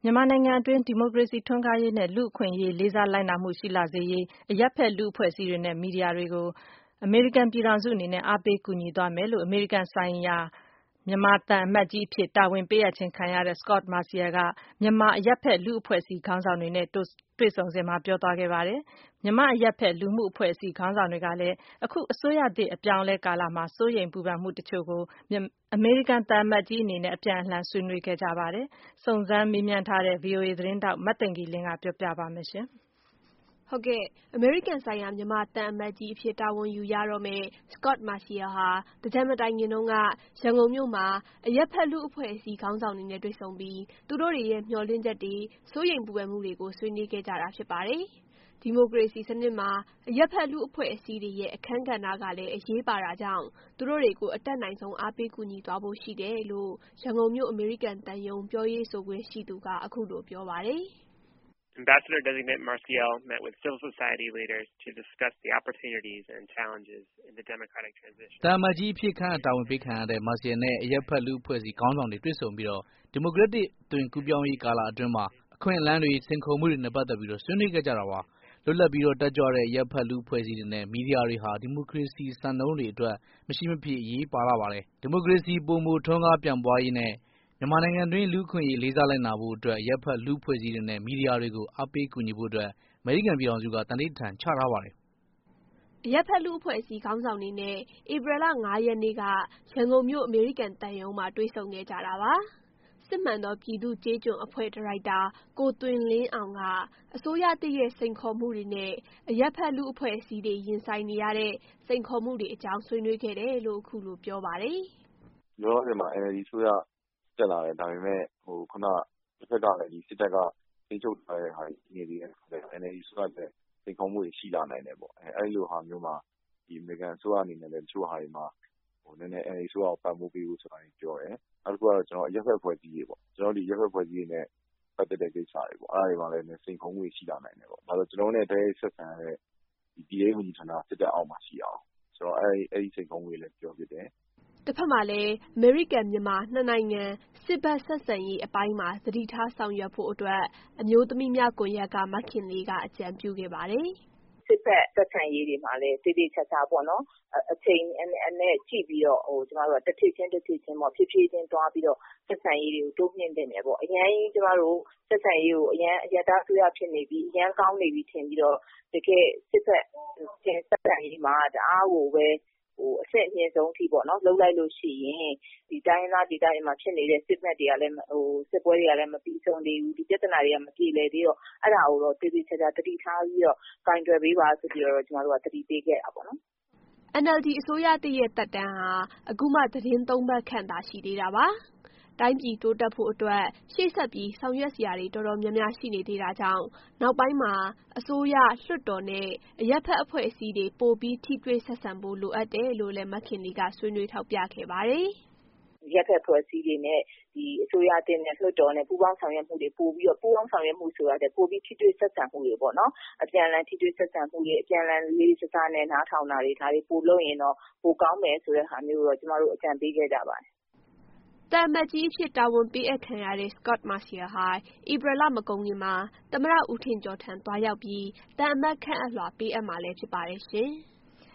မြန်မာနိုင်ငံအတွင်းဒီမိုကရေစီထွန်းကားရေးနဲ့လူ့အခွင့်အရေးလေးစားလိုက်နာမှုရှိလာစေရေးအရပ်ဖက်လူ့အဖွဲ့အစည်းတွေနဲ့မီဒီယာတွေကိုအမေရိကန်ပြည်ထောင်စုအနေနဲ့အားပေးကူညီသွားမယ်လို့အမေရိကန်ဆိုင်ရာမြန်မာသံအမတ်ကြီးအဖြစ်တာဝန်ပေးအပ်ခြင်းခံရတဲ့ Scot Marciel ကမြန်မာအရပ်ဖက်လူ့အဖွဲ့အစည်းခေါင်းဆောင်တွေနဲ့တွေ့ဆုံစဉ်မှာပြောသွားခဲ့ပါတယ်။မြန်မာအရပ်ဖက်လူမှုအဖွဲ့အစည်းခေါင်းဆောင်တွေကလည်းအခုအစိုးရသစ်အပြောင်းအလဲကာလမှာစိုးရိမ်ပူပန်မှုတချို့ကိုအမေရိကန်သံအမတ်ကြီးအနေနဲ့အပြန်အလှန်ဆွေးနွေးခဲ့ကြပါတယ်။စုံစမ်းမေးမြန်းထားတဲ့ VOA သတင်းထောက်မသိင်္ဂီလင်းကပြောပြပါမယ်ရှင်။ဟုတ်ကဲ့အမေရိကန်ဆိုင်ရာမြန်မာသံအမတ်ကြီးအဖြစ်တာဝန်ယူရတော့မယ် Scot Marciel ဟာတကြံမတိုင်ခင်တုန်းကရန်ကုန်မြို့မှာအရပ်ဖက်လူ့အဖွဲ့အစည်းခေါင်းဆောင်တွေနဲ့တွေ့ဆုံပြီးသူတို့တွေရဲ့မျှော်လင့်ချက်တွေစိုးရိမ်ပူပန်မှုတွေကိုဆွေးနွေးခဲ့ကြတာဖြစ်ပါတယ်။ဒီမိုကရေစီစနစ်မှာအရပ်ဖက်လူ့အဖွဲ့အစည်းတွေရဲ့အခန်းကဏ္ဍကလည်းအရေးပါတာကြောင့်သူတို့တွေကိုအတက်နိုင်ဆုံးအားပေးကူညီသွားဖို့ရှိတယ်လို့ရန်ကုန်မြို့အမေရိကန်သံရုံးပြောရေးဆိုခွင့်ရှိသူကအခုလိုပြောပါတယ်။ Ambassador-designate Marciel met with civil society leaders to discuss the opportunities and challenges in the democratic transition. သံအမတ်ကြီးအဖြစ်ခန့်အပ်တာဝန်ပေးခံရတဲ့ Marciel နဲ့အရပ်ဖက်လူ့အဖွဲ့အစည်းခေါင်းဆောင်တွေတွေ့ဆုံပြီးဒီမိုကရက်တစ်အသွင်ကူးပြောင်းရေးကာလအတွင်းမှာအခွင့်အလမ်းတွေစိန်ခေါ်မှုတွေနဲ့ပတ်သက်ပြီးဆွေးနွေးခဲ့ကြတာပါ။လွတ်လပ်ပြီးတက်ကြွတဲ့အရပ်ဖက်လူ့အဖွဲ့အစည်းတွေနဲ့မီဒီယာတွေဟာဒီမိုကရေစီစံနှုန်းတွေအတွက်မရှိမဖြစ်အရေးပါလာပါတယ်။ဒီမိုကရေစီပိုမိုထွန်းကားပြန့်ပွားရေးနဲ့မြန်မာနိုင်ငံတွင်းလူ့အခွင့်အရေးလေးစားလိုက်နာဖို့အတွက်အရပ်ဖက်လူ့အဖွဲ့အစည်းတွေနဲ့မီဒီယာတွေကိုအားပေးကူညီဖို့အတွက်အမေရိကန်ပြည်ထောင်စုကသန္နိဋ္ဌာန်ချထားပါတယ်။အရပ်ဖက်လူ့အဖွဲ့အစည်းခေါင်းဆောင်တွေနဲ့ဧပြီလ 5 ရက်နေ့ကရန်ကုန်မြို့အမေရိကန်သံရုံးမှာတွေ့ဆုံခဲ့ကြတာပါ။စစ်မှန်သောပြည်သူ့ကြေးကျွန်အဖွဲ့ဒါရိုက်တာကိုသွင်လင်းအောင်ကအစိုးရသစ်ရဲ့စိန်ခေါ်မှုတွေနဲ့အရပ်ဖက်လူ့အဖွဲ့အစည်းတွေရင်ဆိုင်နေရတဲ့စိန်ခေါ်မှုတွေအကြောင်းဆွေးနွေးခဲ့တယ်လို့အခုလိုပြောပါတယ်။လောလောဆယ်မှာ NLD အစိုးရတက်လာတယ်ဒါပေမဲ့ခုနတစ်ဖက်ကလည်းစစ်တပ်ကထိန်းချုပ်ထားတဲ့ဟာတွေနေသေးတယ် NLD အစိုးရတဲ့စိန်ခေါ်မှုတွေရှိလာနိုင်တယ်ပေါ့အဲ့လိုဟာမျိုးမှာဒီအမေရိကန်အစိုးရအနေနဲ့လည်းတချို့ဟာတွေမှာနည်းနည်း NLD အစိုးရကိုပံ့ပိုးပေးဖို့ဆိုတာပြောတယ်နောက်တစ်ခုကတော့ကျွန်တော်အရပ်ဖက်ဖွဲ့စည်းရေးပေါ့ကျွန်တော်ဒီအရပ်ဖက်ဖွဲ့စည်းရေးနဲ့ပတ်သက်တဲ့ကိစ္စတွေပေါ့အဲ့ဒါတွေမှာလည်းစိန်ခေါ်မှုတွေရှိလာနိုင်တယ်ပေါ့ဒါဆိုကျွန်တော်တို့နဲ့တိုက်ရိုက်ဆက်ဆံရတဲ့ဒီပြည်ရေးဝန်ကြီးဌာနစစ်တပ်အောက်မှာရှိအောင်ဆိုတော့အဲ့ဒီစိန်ခေါ်မှုတွေလည်းပြောဖြစ်တယ်တစ်ဖက်မှာလည်းအမေရိကန်မြန်မာနှစ်နိုင်ငံစစ်ဘက်ဆက်ဆံရေးအပိုင်းမှာသတိထားဆောင်ရွက်ဖို့အတွက်အမျိုးသမီးများကွန်ရက်ကမခင်လေးကအကြံပြုခဲ့ပါတယ်။စစ်ဘက်ဆက်ဆံရေးတွေမှာလည်းတည်တည်ချာချာပေါ့နော်အချိန်နဲ့ကြည့်ပြီးတော့ကျမတို့ကတစ်ထစ်ချင်းပေါ့ဖြည်းဖြည်းချင်းသွားပြီးတော့ဆက်ဆံရေးတွေကိုတိုးမြင့်တင်တယ်ပေါ့အရင်ကျမတို့ဆက်ဆံရေးကိုအရင်အရတားဆွေးရဖြစ်နေပြီးအရင်ကောင်းနေပြီထင်ပြီးတော့တကယ်စစ်ဘက်ဆက်ဆံရေးမှာတအားကိုပဲအဆင့်အမြင့်ဆုံးအထိပေါ့နော်လှုပ်လိုက်လို့ရှိရင်ဒီတိုင်းသားဒေသတွေမှာဖြစ်နေတဲ့စစ်ဘက်တွေကလည်းစစ်ပွဲတွေကလည်းမပြီးဆုံးသေးဘူးဒီပြဿနာတွေကမပြေလည်သေးတော့အဲ့ဒါကိုတော့တည်တည်ချာချာတတိထားပြီးတော့ကင်တွယ်ပေးပါဆိုပြီးတော့ကျမတို့ကတတိပေးခဲ့တာပေါ့နော်။ NLD အစိုးရတရဲ့သက်တမ်းဟာအခုမှသတင်း3 ပတ်ခန့်သာရှိသေးတာပါ။တိုင်းပြည်တိုးတက်ဖို့အတွက်ရှေ့ဆက်ပြီးဆောင်ရွက်စရာတွေတော်တော်များများရှိနေသေးတာကြောင့်နောက်ပိုင်းမှာအစိုးရလွှတ်တော်နဲ့အရပ်ဖက်အဖွဲ့အစည်းတွေပိုပြီးထိတွေ့ဆက်ဆံဖို့လိုအပ်တယ်လို့လည်းမခင်လေးကဆွေးနွေးထောက်ပြခဲ့ပါတယ်။ရက်ဖက်ဖွဲ့စည်းတွေနဲ့ဒီအစိုးရတင်တဲ့လွှတ်တော်နဲ့ပူးပေါင်းဆောင်ရွက်မှုတွေပို့ပြီးတော့ပူးပေါင်းဆောင်ရွက်မှုဆိုတာတဲ့ပို့ပြီးထိတွေ့ဆက်ဆံမှုတွေပေါ့နော်အပြန်အလှန်ထိတွေ့ဆက်ဆံမှုတွေအပြန်အလှန်လေးစကားနဲ့နားထောင်တာတွေဒါတွေပို့လို့ရင်တော့ပိုကောင်းမယ်ဆိုတဲ့ဟာမျိုးတော့ကျမတို့အကြံပေးခဲ့ကြပါတယ်သံအမတ်ကြီးအဖြစ်တာဝန်ပေးအပ်ခံရတဲ့ Scot Marciel ဟာဧပြီလမကုန်ခင်မှာသမ္မတဦးထင်ကျော်ထံသွားရောက်ပြီးသံအမတ်ခန့်အပ်လွှာပေးအပ်မှာလည်းဖြစ်ပါတယ်ရှင်။